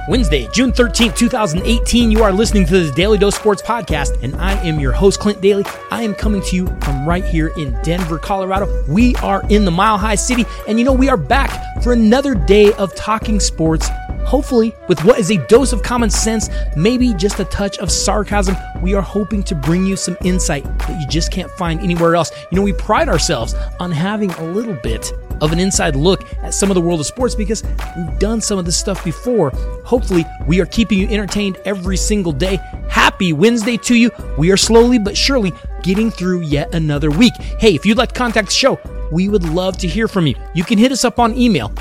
Wednesday, June 13th, 2018. You are listening to the Daily Dose Sports Podcast, and I am your host, Clint Daly. I am coming to you from right here in Denver, Colorado. We are in the Mile High City, and we are back for another day of talking sports, hopefully with what is a dose of common sense, maybe just a touch of sarcasm. We are hoping to bring you some insight that you just can't find anywhere else. We pride ourselves on having a little bit of an inside look at some of the world of sports because we've done some of this stuff before. Hopefully, we are keeping you entertained every single day. Happy Wednesday to you. We are slowly but surely getting through yet another week. Hey, if you'd like to contact the show, we would love to hear from you. You can hit us up on email,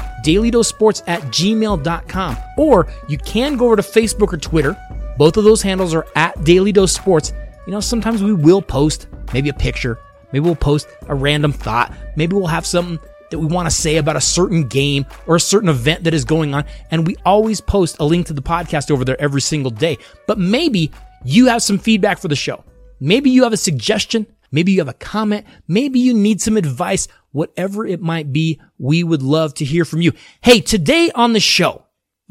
dailydosesports@gmail.com, or you can go over to Facebook or Twitter. Both of those handles are at Daily Dose Sports. Sometimes we will post maybe a picture. Maybe we'll post a random thought. Maybe we'll have something that we want to say about a certain game or a certain event that is going on. And we always post a link to the podcast over there every single day. But maybe you have some feedback for the show. Maybe you have a suggestion. Maybe you have a comment. Maybe you need some advice. Whatever it might be, we would love to hear from you. Hey, today on the show,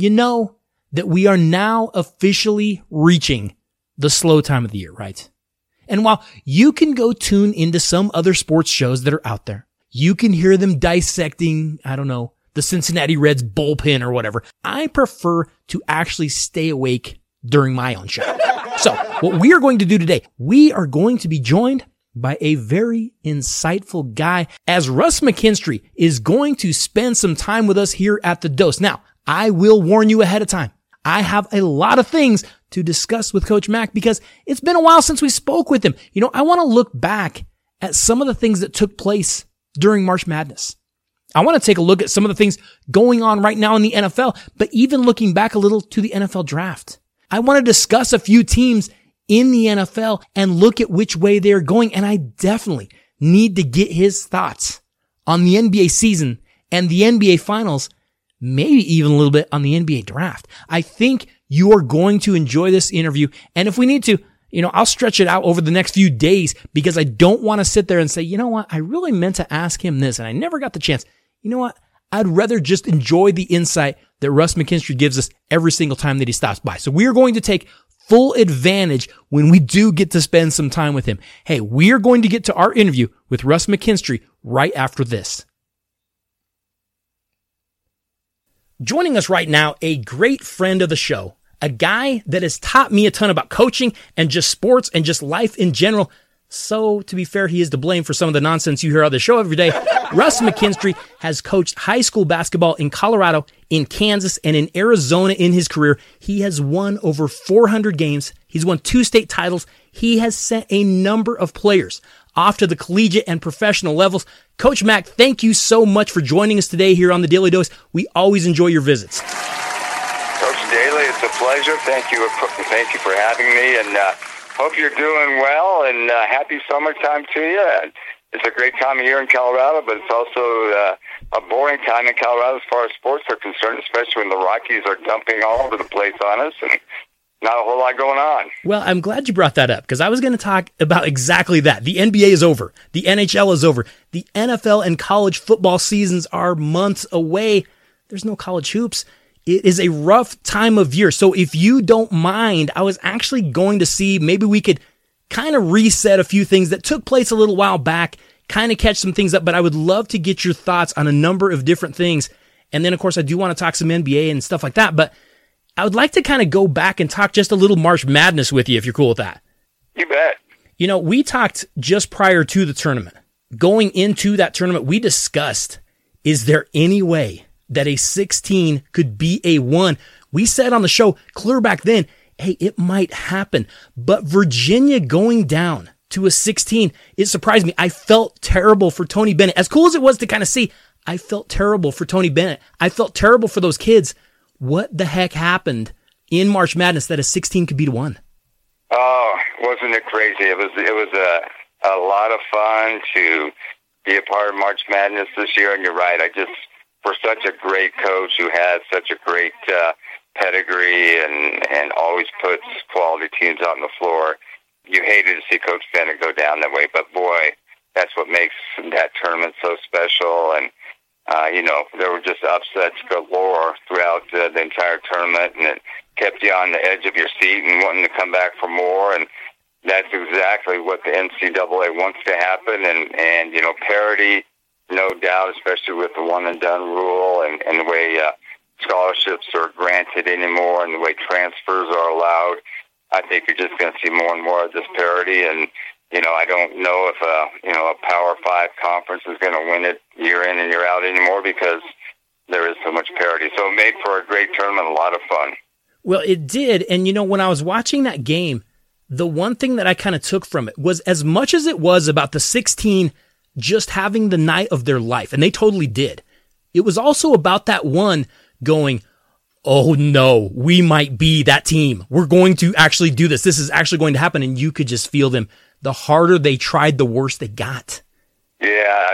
that we are now officially reaching the slow time of the year, right? And while you can go tune into some other sports shows that are out there, you can hear them dissecting, the Cincinnati Reds bullpen or whatever. I prefer to actually stay awake during my own show. So what we are going to do today, we are going to be joined by a very insightful guy as Russ McKinstry is going to spend some time with us here at the Dose. Now, I will warn you ahead of time. I have a lot of things to discuss with Coach Mack because it's been a while since we spoke with him. I want to look back at some of the things that took place during March Madness. I want to take a look at some of the things going on right now in the NFL, but even looking back a little to the NFL draft. I want to discuss a few teams in the NFL and look at which way they're going. And I definitely need to get his thoughts on the NBA season and the NBA finals, maybe even a little bit on the NBA draft. I think you are going to enjoy this interview. And if we need to, I'll stretch it out over the next few days because I don't want to sit there and say, I really meant to ask him this and I never got the chance. I'd rather just enjoy the insight that Russ McKinstry gives us every single time that he stops by. So we are going to take full advantage when we do get to spend some time with him. Hey, we are going to get to our interview with Russ McKinstry right after this. Joining us right now, a great friend of the show, a guy that has taught me a ton about coaching and just sports and just life in general. So, to be fair, he is to blame for some of the nonsense you hear on the show every day. Russ McKinstry has coached high school basketball in Colorado, in Kansas, and in Arizona in his career. He has won over 400 games. He's won 2 state titles. He has sent a number of players off to the collegiate and professional levels. Coach Mack, thank you so much for joining us today here on the Daily Dose. We always enjoy your visits. Coach Daly, it's a pleasure. Thank you for having me, and hope you're doing well, and happy summertime to you. It's a great time of year in Colorado, but it's also a boring time in Colorado as far as sports are concerned, especially when the Rockies are dumping all over the place on us and not a whole lot going on. Well, I'm glad you brought that up because I was going to talk about exactly that. The NBA is over. The NHL is over. The NFL and college football seasons are months away. There's no college hoops. It is a rough time of year. So if you don't mind, I was actually going to see maybe we could kind of reset a few things that took place a little while back, kind of catch some things up, but I would love to get your thoughts on a number of different things. And then, of course, I do want to talk some NBA and stuff like that, but I would like to kind of go back and talk just a little March Madness with you, if you're cool with that. You bet. We talked just prior to the tournament. Going into that tournament, we discussed, is there any way that a 16 could be a 1? We said on the show clear back then, hey, it might happen. But Virginia going down to a 16, it surprised me. I felt terrible for Tony Bennett. As cool as it was to kind of see, I felt terrible for Tony Bennett. I felt terrible for those kids. What the heck happened in March Madness that a 16 could beat a 1? Oh, wasn't it crazy? It was a lot of fun to be a part of March Madness this year, and you're right. For such a great coach who has such a great pedigree and always puts quality teams out on the floor, you hated to see Coach Bennett go down that way. But boy, that's what makes that tournament so special. And there were just upsets galore throughout the entire tournament, and it kept you on the edge of your seat and wanting to come back for more. And that's exactly what the NCAA wants to happen. And parity, no doubt, especially with the one-and-done rule and the way scholarships are granted anymore and the way transfers are allowed. I think you're just going to see more and more of this parity. And, I don't know if a Power 5 conference is going to win it year in and year out anymore because there is so much parity. So it made for a great tournament, a lot of fun. Well, it did. And, when I was watching that game, the one thing that I kind of took from it was, as much as it was about the 16 just having the night of their life, and they totally did, it was also about that one going, oh no, we might be that team. We're going to actually do this. This is actually going to happen. And you could just feel them. The harder they tried, the worse they got. Yeah,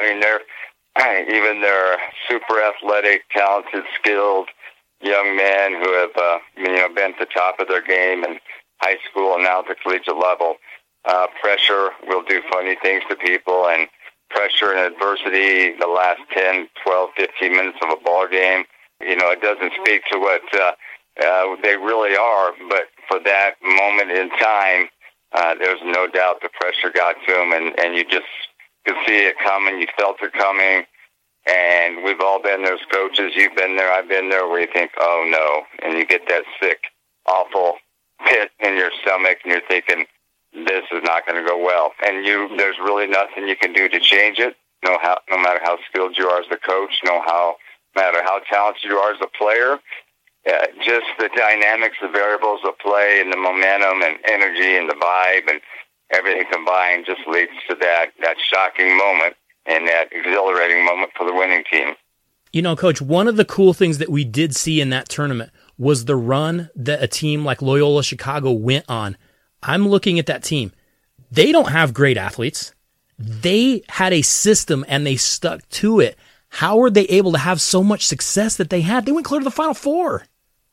they're super athletic, talented, skilled young men who have been at the top of their game in high school and now at the collegiate level. Pressure will do funny things to people, and pressure and adversity the last 10, 12, 15 minutes of a ball game, it doesn't speak to what they really are, but for that moment in time, there's no doubt the pressure got to them, and you just could see it coming. You felt it coming, and we've all been there as coaches. You've been there, I've been there, where you think, oh no, and you get that sick, awful pit in your stomach, and you're thinking, this is not going to go well. And there's really nothing you can do to change it, no matter how skilled you are as a coach, no matter how talented you are as a player. Just the dynamics, the variables of play, and the momentum and energy and the vibe and everything combined just leads to that shocking moment and that exhilarating moment for the winning team. Coach, one of the cool things that we did see in that tournament was the run that a team like Loyola Chicago went on. I'm looking at that team. They don't have great athletes. They had a system and they stuck to it. How were they able to have so much success that they had? They went clear to the Final Four.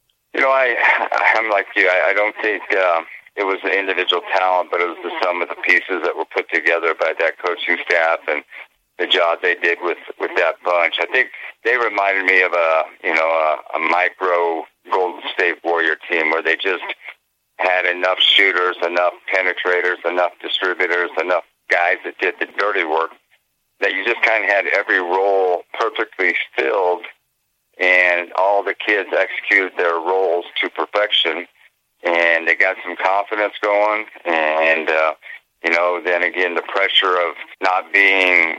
I'm like you. I don't think it was the individual talent, but it was the sum of the pieces that were put together by that coaching staff and the job they did with that bunch. I think they reminded me of a micro Golden State Warrior team where they just had enough shooters, enough penetrators, enough distributors, enough guys that did the dirty work, that you just kind of had every role perfectly filled, and all the kids executed their roles to perfection, and they got some confidence going, and then again, the pressure of not being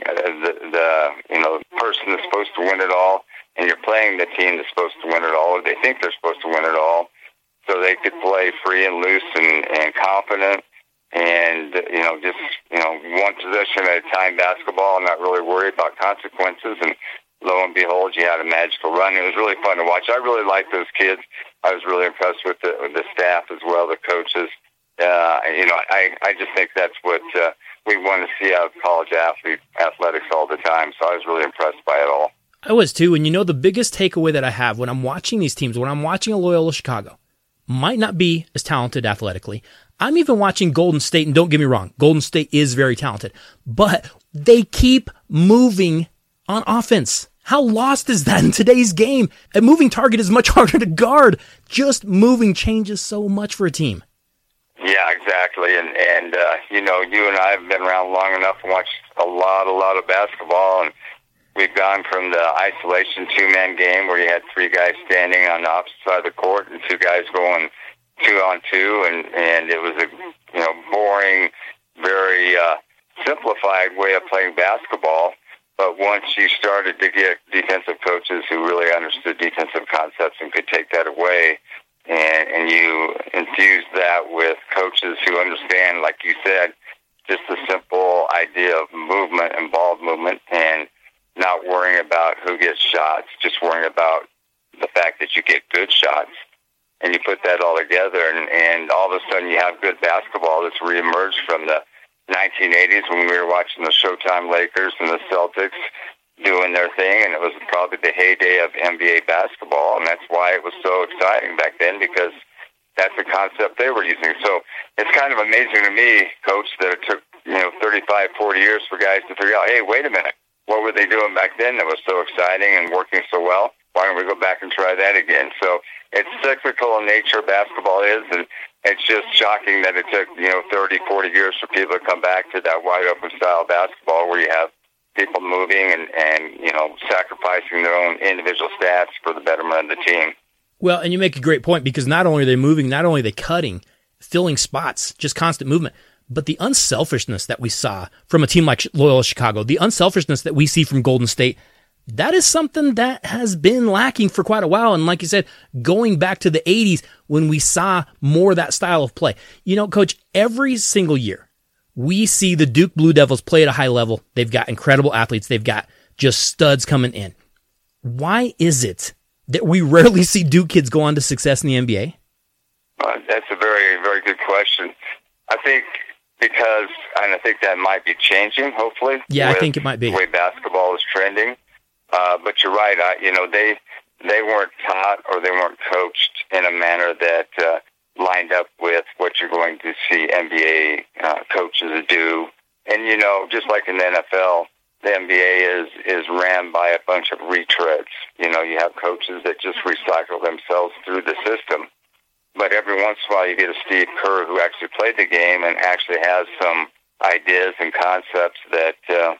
the person that's supposed to win it all, and you're playing the team that's supposed to win it all, or they think they're supposed to win it all, so they could play free and loose and confident, and just one possession at a time basketball, and not really worried about consequences. And lo and behold, you had a magical run. It was really fun to watch. I really liked those kids. I was really impressed with the staff as well, the coaches. I just think that's what we want to see out of college athletics all the time. So I was really impressed by it all. I was too. And the biggest takeaway that I have when I'm watching these teams, when I'm watching a Loyola Chicago, might not be as talented athletically. I'm even watching Golden State, and don't get me wrong, Golden State is very talented, but they keep moving on offense. How lost is that in today's game? A moving target is much harder to guard. Just moving changes so much for a team. Yeah, exactly. And you and I have been around long enough and watched a lot of basketball, and we've gone from the isolation two-man game where you had three guys standing on the opposite side of the court and two guys going 2-on-2, and it was a boring, very simplified way of playing basketball. But once you started to get defensive coaches who really understood defensive concepts and could take that away, and you infuse that with coaches who understand, like you said, just the simple idea of movement and ball movement, and not worrying about who gets shots, just worrying about the fact that you get good shots. And you put that all together, and all of a sudden you have good basketball that's reemerged from the 1980s when we were watching the Showtime Lakers and the Celtics doing their thing, and it was probably the heyday of NBA basketball, and that's why it was so exciting back then, because that's the concept they were using. So it's kind of amazing to me, Coach, that it took 35, 40 years for guys to figure out, hey, wait a minute, what were they doing back then that was so exciting and working so well? Why don't we go back and try that again? So it's cyclical in nature, basketball is, and it's just shocking that it took, 30, 40 years for people to come back to that wide open style of basketball where you have people moving and sacrificing their own individual stats for the betterment of the team. Well, and you make a great point, because not only are they moving, not only are they cutting, filling spots, just constant movement, but the unselfishness that we saw from a team like Loyola Chicago, the unselfishness that we see from Golden State, that is something that has been lacking for quite a while. And like you said, going back to the 80s when we saw more of that style of play. Coach, every single year we see the Duke Blue Devils play at a high level. They've got incredible athletes. They've got just studs coming in. Why is it that we rarely see Duke kids go on to success in the NBA? That's a very, very good question. I think because, and I think that might be changing, hopefully. Yeah, I think it might be. The way basketball is trending. But you're right. They weren't taught or they weren't coached in a manner that lined up with what you're going to see NBA coaches do. And, just like in the NFL, the NBA is ran by a bunch of retreads. You have coaches that just recycle themselves through the system. But every once in a while you get a Steve Kerr who actually played the game and actually has some ideas and concepts that,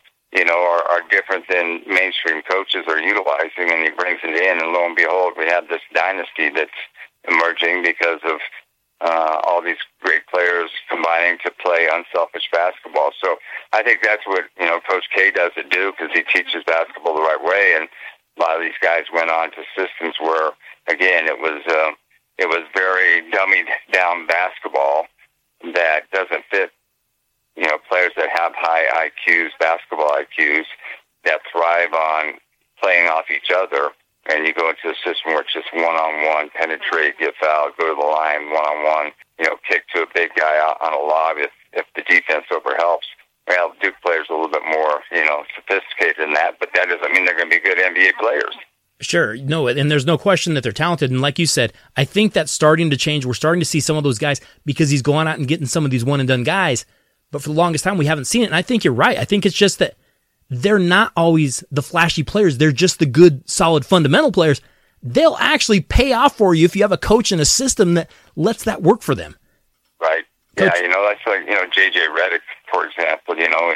are different than mainstream coaches are utilizing, and he brings it in, and lo and behold, we have this dynasty that's emerging because of all these great players combining to play unselfish basketball. So I think that's what, Coach K does at Duke, is he teaches basketball the right way, and a lot of these guys went on to systems where, again, it was very dummied down basketball that doesn't fit players that have high IQs, basketball IQs, that thrive on playing off each other. And you go into a system where it's just one-on-one, penetrate, get fouled, go to the line, one-on-one, kick to a big guy on a lob if the defense overhelps. Well, Duke players are a little bit more, sophisticated than that, but that doesn't mean they're going to be good NBA players. Sure. No, and there's no question that they're talented. And like you said, I think that's starting to change. We're starting to see some of those guys because he's going out and getting some of these one-and-done guys. But for the longest time, we haven't seen it. And I think you're right. I think it's just that they're not always the flashy players. They're just the good, solid, fundamental players. They'll actually pay off for you if you have a coach and a system that lets that work for them. Right. Coach, yeah, that's like, J.J. Redick, for example,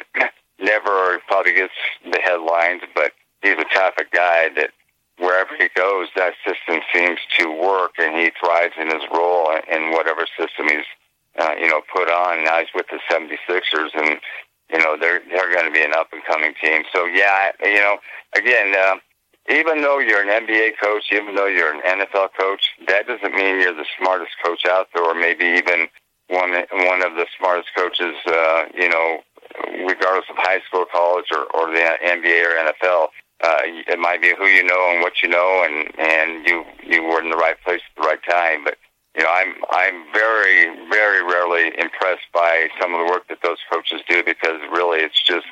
never probably gets the headlines, but he's a type of guy that wherever he goes, that system seems to work, and he thrives in his role in whatever system he's, put on. Now he's with the 76ers, and, they're going to be an up-and-coming team. So, yeah, again, even though you're an NBA coach, even though you're an NFL coach, that doesn't mean you're the smartest coach out there, or maybe even one of the smartest coaches, regardless of high school, college, or the NBA or NFL. It might be who you know and what you know, and you were in the right place at the right time. But I'm very, very rarely impressed by some of the work that those coaches do, because really it's just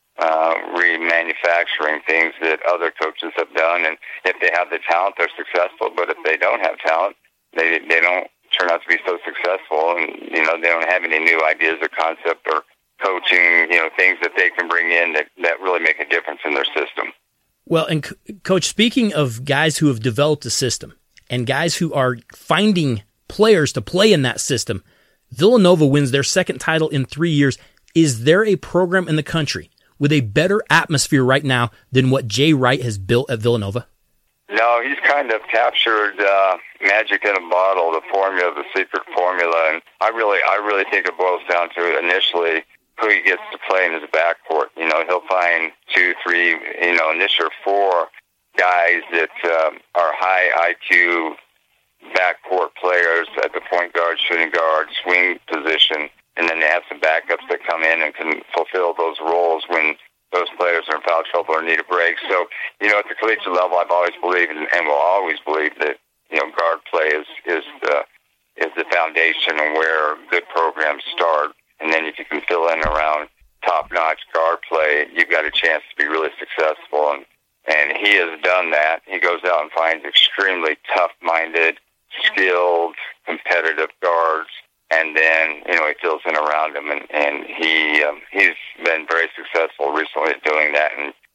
remanufacturing things that other coaches have done. And if they have the talent, they're successful. But if they don't have talent, they don't turn out to be so successful, and they don't have any new ideas or concept or coaching, things that they can bring in that really make a difference in their system. Well, and Coach, speaking of guys who have developed a system and guys who are finding players to play in that system, Villanova wins their second title in 3 years. Is there a program in the country with a better atmosphere right now than what Jay Wright has built at Villanova? No, he's kind of captured magic in a bottle, the formula, the secret formula, and I really think it boils down to initially who he gets to play in his backcourt. He'll find 2, 3, initial 4 guys that are high IQ backcourt players at the point guard, shooting guard, swing position, and then they have some backups that come in and can fulfill those roles when those players are in foul trouble or need a break. So, at the collegiate level, I've always believed and will always believe that, guard play is the foundation and where good programs start. And then if you can fill in around top-notch guard play, you've got a chance to be really successful. And he has done that. He goes out and finds extremely tough-minded, skilled, competitive guards, and then, he fills in around him. And he's been very successful recently at doing that. And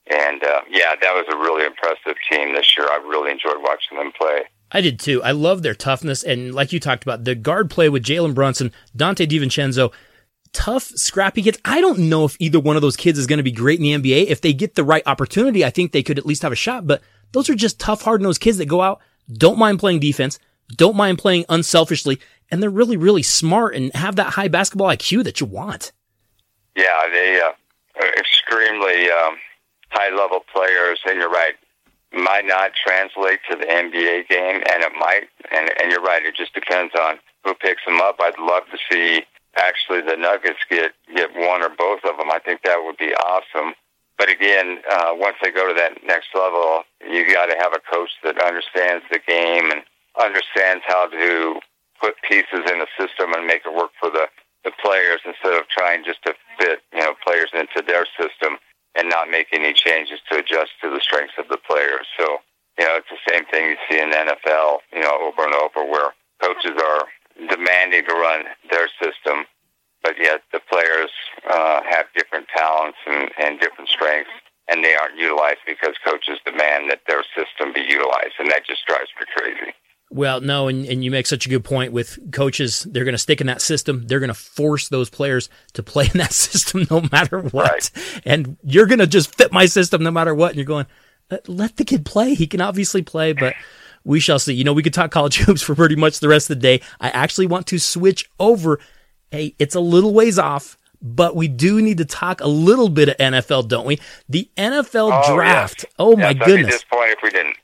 And, that was a really impressive team this year. I really enjoyed watching them play. I did too. I love their toughness. And like you talked about, the guard play with Jalen Brunson, Dante DiVincenzo, tough, scrappy kids. I don't know if either one of those kids is going to be great in the NBA. If they get the right opportunity, I think they could at least have a shot. But those are just tough, hard-nosed kids that go out, don't mind playing defense, don't mind playing unselfishly, and they're really, really smart and have that high basketball IQ that you want. Yeah, they are extremely high-level players, and you're right, might not translate to the NBA game, and it might, and you're right, it just depends on who picks them up. I'd love to see actually the Nuggets get one or both of them. I think that would be awesome. But again, once they go to that next level, you got to have a coach that understands the game and understands how to put pieces in the system and make it work for the players instead of trying just to fit players into their system and not make any changes to adjust to the strengths of the players. So, it's the same thing you see in the NFL, over and over, where coaches are demanding to run their system, but yet the players have different talents and different strengths, and they aren't utilized because coaches demand that their system be utilized, and that just drives me crazy. Well, no, and you make such a good point with coaches. They're going to stick in that system. They're going to force those players to play in that system no matter what. Right. And you're going to just fit my system no matter what. And you're going, let the kid play. He can obviously play, but we shall see. We could talk college hoops for pretty much the rest of the day. I actually want to switch over. Hey, it's a little ways off, but we do need to talk a little bit of NFL, don't we? The NFL draft. Yeah. Oh, my goodness. I'd be disappointed if we didn't.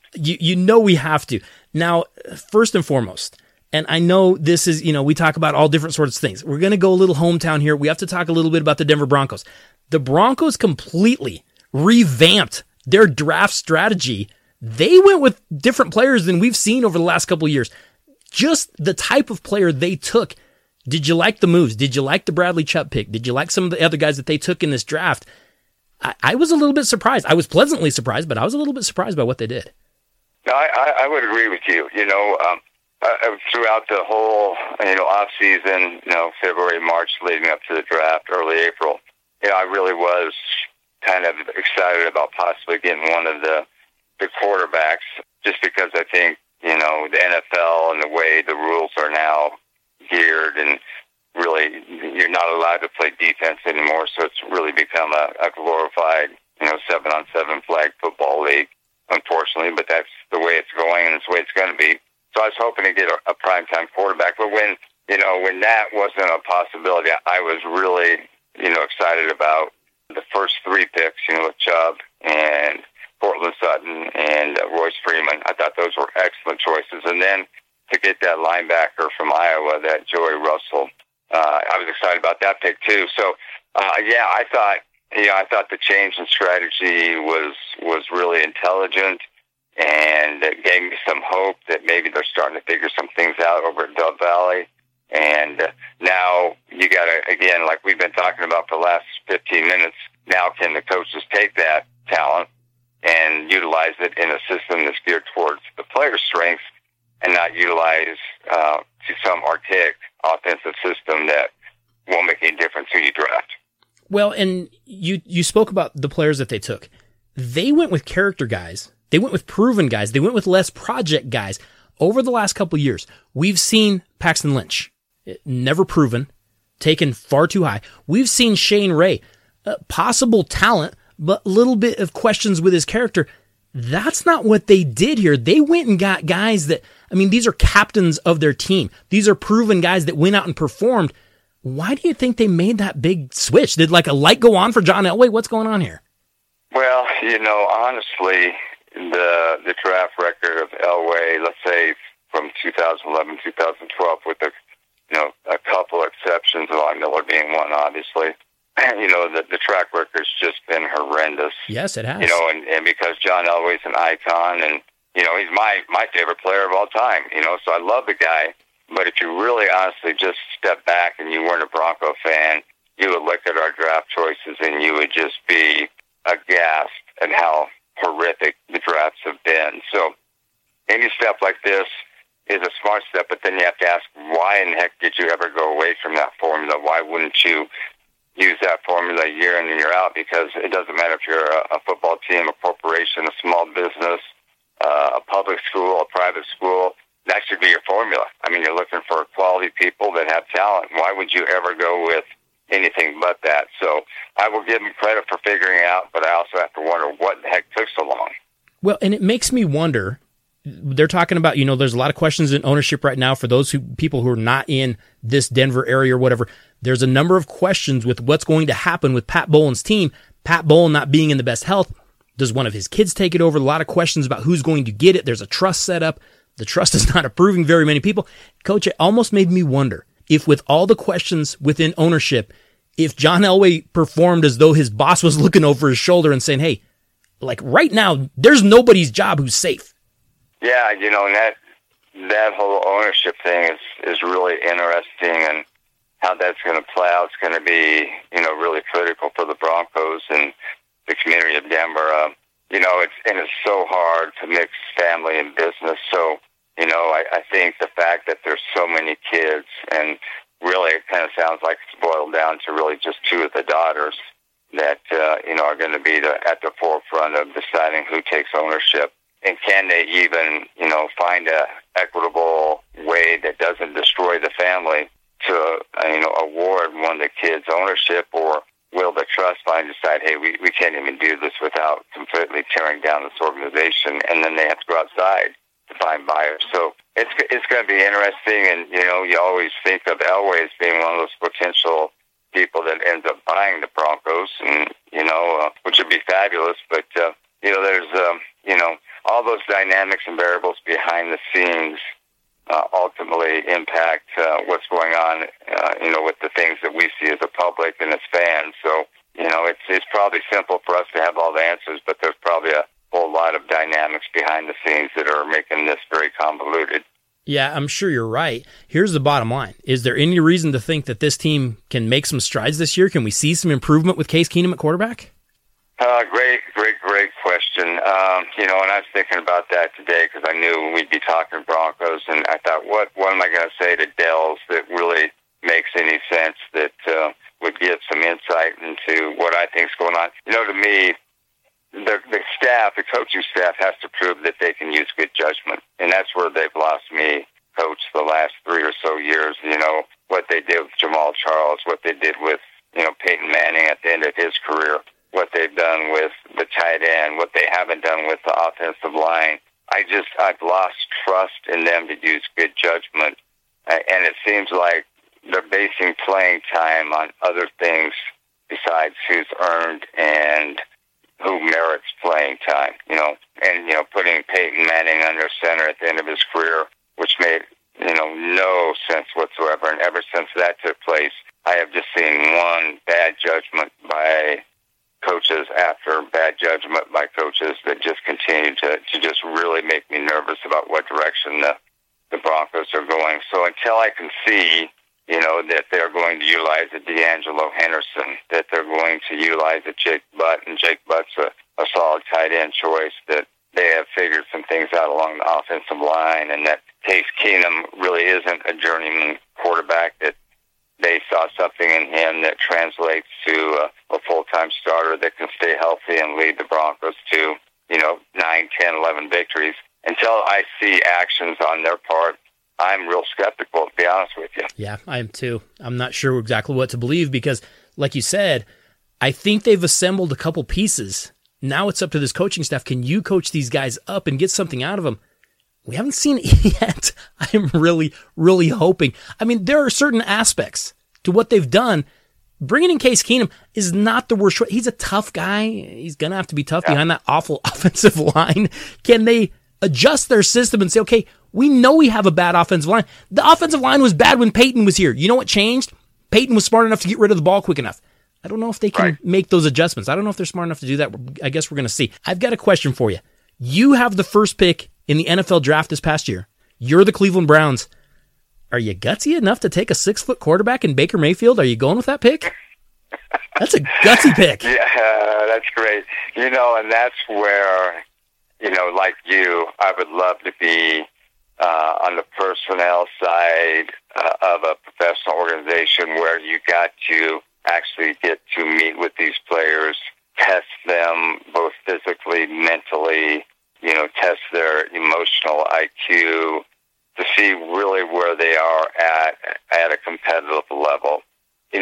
We have to. Now, first and foremost, and I know this is, we talk about all different sorts of things. We're going to go a little hometown here. We have to talk a little bit about the Denver Broncos. The Broncos completely revamped their draft strategy. They went with different players than we've seen over the last couple of years. Just the type of player they took. Did you like the moves? Did you like the Bradley Chubb pick? Did you like some of the other guys that they took in this draft? I was a little bit surprised. I was pleasantly surprised, but I was a little bit surprised by what they did. No, I would agree with you. Throughout the whole, off season, February, March, leading up to the draft, early April, I really was kind of excited about possibly getting one of the quarterbacks, just because I think, the NFL and the way the rules are now geared, and really you're not allowed to play defense anymore, so it's really become a glorified, 7-on-7 flag football league, unfortunately, but that's the way it's going, and it's the way it's going to be. So I was hoping to get a primetime quarterback, but when that wasn't a possibility, I was really, excited about the first three picks, with Chubb and Portland Sutton and Royce Freeman. I thought those were excellent choices. And then to get that linebacker from Iowa, that Joey Russell, I was excited about that pick too. So, I thought the change in strategy was really intelligent, and it gave me some hope that maybe they're starting to figure some things out over at Dove Valley. And now you got to, again, like we've been talking about for the last 15 minutes, now can the coaches take that talent and utilize it in a system that's geared towards the player's strengths and not utilize to some archaic offensive system that won't make any difference who you draft. Well, and you spoke about the players that they took. They went with character guys. They went with proven guys. They went with less project guys. Over the last couple of years, we've seen Paxton Lynch, never proven, taken far too high. We've seen Shane Ray, possible talent, but a little bit of questions with his character. That's not what they did here. They went and got guys that, these are captains of their team. These are proven guys that went out and performed. Why do you think they made that big switch? Did like a light go on for John Elway? What's going on here? Well, honestly, the draft record of Elway, let's say from 2011, 2012, with a couple exceptions, Von Miller being one, obviously. The track record's just been horrendous. Yes, it has. And because John Elway's an icon, and he's my favorite player of all time. So I love the guy. But if you really honestly just step back and you weren't a Bronco fan, you would look at our draft choices and you would just be aghast at how horrific the drafts have been. So any step like this is a smart step, but then you have to ask, why in the heck did you ever go away from that formula? Why wouldn't you, use that formula year in and year out, because it doesn't matter if you're a football team, a corporation, a small business, a public school, a private school. That should be your formula. I mean, you're looking for quality people that have talent. Why would you ever go with anything but that? So I will give them credit for figuring it out, but I also have to wonder what the heck took so long. Well, and it makes me wonder, they're talking about, there's a lot of questions in ownership right now for those people who are not in this Denver area or whatever. There's a number of questions with what's going to happen with Pat Bowlen's team. Pat Bowlen not being in the best health. Does one of his kids take it over? A lot of questions about who's going to get it. There's a trust set up. The trust is not approving very many people. Coach, it almost made me wonder if, with all the questions within ownership, if John Elway performed as though his boss was looking over his shoulder and saying, hey, like right now, there's nobody's job who's safe. Yeah, and that whole ownership thing is really interesting, and how that's going to play out is going to be, really critical for the Broncos and the community of Denver. It's so hard to mix family and business. So, I think the fact that there's so many kids, and really it kind of sounds like it's boiled down to really just two of the daughters that, are going to be at the forefront of deciding who takes ownership. And can they even, find a equitable way that doesn't destroy the family to, award one of the kids ownership, or will the trust fund decide, hey, we can't even do this without completely tearing down this organization, and then they have to go outside to find buyers. So it's going to be interesting, and, you always think of Elway as being one of those potential people that ends up buying the Broncos, and, which would be fabulous, but, there's, all those dynamics and variables behind the scenes ultimately impact what's going on, with the things that we see as a public and as fans. So, it's probably simple for us to have all the answers, but there's probably a whole lot of dynamics behind the scenes that are making this very convoluted. Yeah, I'm sure you're right. Here's the bottom line. Is there any reason to think that this team can make some strides this year? Can we see some improvement with Case Keenum at quarterback? Great question. And I was thinking about that today because I knew we'd be talking Broncos, and I thought, what am I going to say to Dells that really makes any sense, that would give some insight into what I think is going on? To me, the staff, the coaching staff, has to prove that they can use good judgment, and that's where they've lost me, Coach, the last 3 or so years. What they did with Jamal Charles, what they did with Peyton Manning at the end of his career, what they've done with the tight end, what they haven't done with the offensive line. I've lost trust in them to use good judgment, and it seems like they're basing playing time on other things besides who's earned and who merits playing time, and putting Peyton Manning under center at the end of his career, which made, no sense whatsoever. And ever since that took place, I have just seen one bad judgment by coaches after bad judgment by coaches that just continue to just really make me nervous about what direction the Broncos are going. So until I can see, that they're going to utilize a D'Angelo Henderson, that they're going to utilize a Jake Butt, and Jake Butt's a solid tight end choice, that they have figured some things out along the offensive line, and that Case Keenum really isn't a journeyman quarterback, that they saw something in him that translates to a full-time starter that can stay healthy and lead the Broncos to, 9, 10, 11 victories. Until I see actions on their part, I'm real skeptical, to be honest with you. Yeah, I am too. I'm not sure exactly what to believe because, like you said, I think they've assembled a couple pieces. Now it's up to this coaching staff. Can you coach these guys up and get something out of them? We haven't seen it yet. I'm really, really hoping. I mean, there are certain aspects to what they've done. Bringing in Case Keenum is not the worst choice. He's a tough guy. He's going to have to be tough behind that awful offensive line. Can they adjust their system and say, okay, we know we have a bad offensive line. The offensive line was bad when Peyton was here. You know what changed? Peyton was smart enough to get rid of the ball quick enough. I don't know if they can make those adjustments. I don't know if they're smart enough to do that. I guess we're going to see. I've got a question for you. You have the first pick in the NFL draft this past year. You're the Cleveland Browns. Are you gutsy enough to take a 6-foot quarterback in Baker Mayfield? Are you going with that pick? That's a gutsy pick. Yeah, that's great. And that's where, like you, I would love to be on the personnel side of a professional organization where you got to actually get to meet with these players, test them both physically, mentally, test their emotional IQ to see really where they are at a competitive level. And,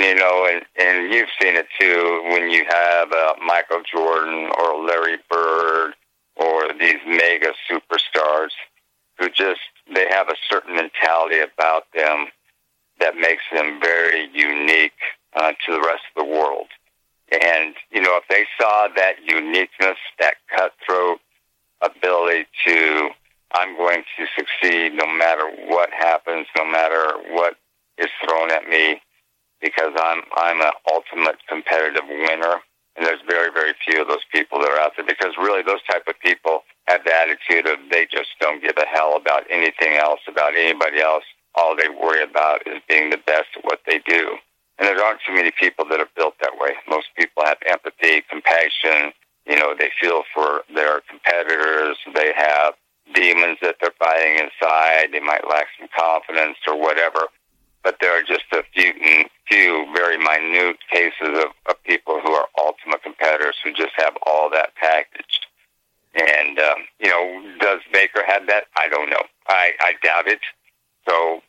and you've seen it too when you have Michael Jordan or Larry Bird or these mega superstars who they have a certain mentality about them that makes them very unique to the rest of the world. And, if they saw that uniqueness, that cutthroat ability to, I'm going to succeed no matter what happens, no matter what is thrown at me, because I'm an ultimate competitive winner. And there's very, very few of those people that are out there, because really those type of people have the attitude of they just don't give a hell about anything else, about anybody else. All they worry about is being the best at what they do. And there aren't too many people that are built that way. Most people have empathy, compassion. They feel for their competitors. They have demons that they're fighting inside. They might lack some confidence or whatever. But there are just a few very minute cases of people who are ultimate competitors who just have all that packaged. And, does Baker have that? I don't know. I doubt it. So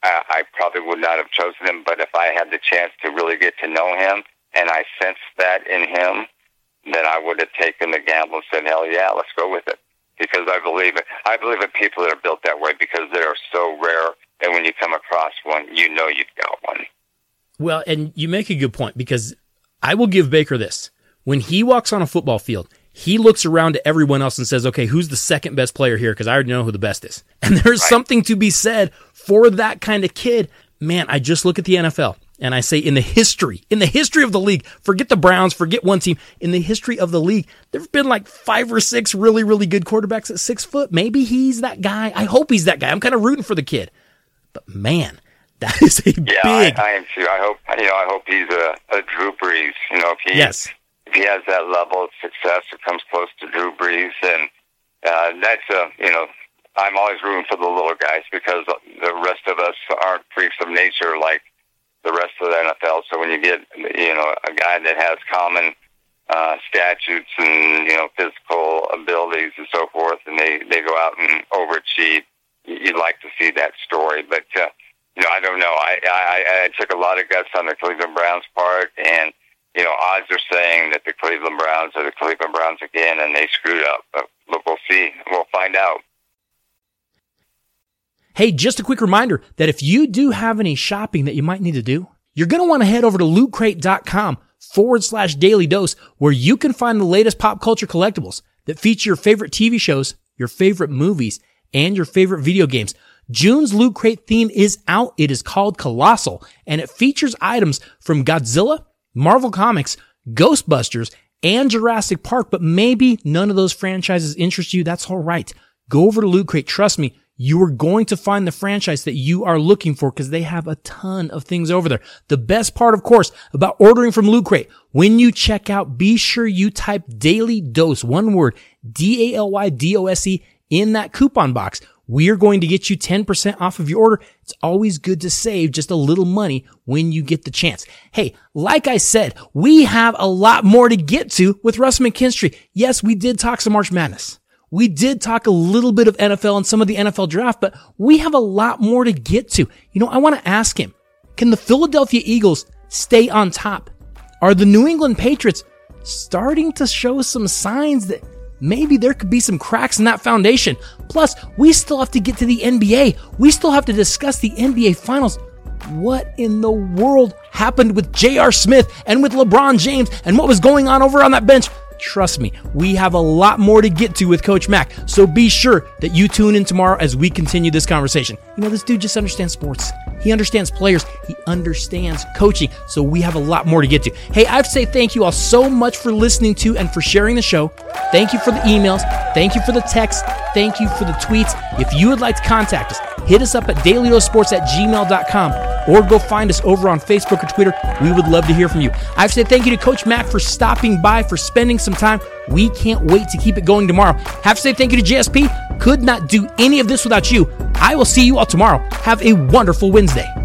I probably would not have chosen him. But if I had the chance to really get to know him and I sensed that in him, then I would have taken the gamble and said, hell yeah, let's go with it. Because I believe it. I believe in people that are built that way because they are so rare. And when you come across one, you've got one. Well, and you make a good point, because I will give Baker this. When he walks on a football field, he looks around to everyone else and says, okay, who's the second best player here? Because I already know who the best is. And there's something to be said for that kind of kid. Man, I just look at the NFL and I say in the history of the league, forget the Browns, forget one team, in the history of the league, there have been like 5 or 6 really, really good quarterbacks at 6 foot. Maybe he's that guy. I hope he's that guy. I'm kind of rooting for the kid. But man, that is a big. I am too. I hope he's a Drew Brees. If he has that level of success or comes close to Drew Brees, and I'm always rooting for the little guys because the rest of us aren't freaks of nature like the rest of the NFL. So when you get a guy that has common statutes and physical abilities and so forth, and they go out and overachieve, you'd like to see that story. But I don't know. I took a lot of guts on the Cleveland Browns part, and odds are saying that the Cleveland Browns are the Cleveland Browns again, and they screwed up. But look, we'll see. We'll find out. Hey, just a quick reminder that if you do have any shopping that you might need to do, you're going to want to head over to lootcrate.com/Daily Dose, where you can find the latest pop culture collectibles that feature your favorite TV shows, your favorite movies, and your favorite video games. June's Loot Crate theme is out. It is called Colossal, and it features items from Godzilla, Marvel Comics, Ghostbusters, and Jurassic Park, but maybe none of those franchises interest you. That's all right. Go over to Loot Crate. Trust me, you are going to find the franchise that you are looking for because they have a ton of things over there. The best part, of course, about ordering from Loot Crate, when you check out, be sure you type Daily Dose, one word, DALYDOSE, in that coupon box. We are going to get you 10% off of your order. It's always good to save just a little money when you get the chance. Hey, like I said, we have a lot more to get to with Russ McKinstry. Yes, we did talk some March Madness. We did talk a little bit of NFL and some of the NFL draft, but we have a lot more to get to. I want to ask him, can the Philadelphia Eagles stay on top? Are the New England Patriots starting to show some signs that maybe there could be some cracks in that foundation? Plus, we still have to get to the NBA. We still have to discuss the NBA Finals. What in the world happened with J.R. Smith and with LeBron James and what was going on over on that bench? Trust me, we have a lot more to get to with Coach Mack, so be sure that you tune in tomorrow as we continue this conversation. This dude just understands sports. He understands players. He understands coaching, so we have a lot more to get to. Hey, I have to say thank you all so much for listening to and for sharing the show. Thank you for the emails. Thank you for the texts. Thank you for the tweets. If you would like to contact us, hit us up at dailydosesports@gmail.com or go find us over on Facebook or Twitter. We would love to hear from you. I have to say thank you to Coach Mack for stopping by, for spending some time. We can't wait to keep it going tomorrow. Have to say thank you to JSP. Could not do any of this without you. I will see you all tomorrow. Have a wonderful Wednesday.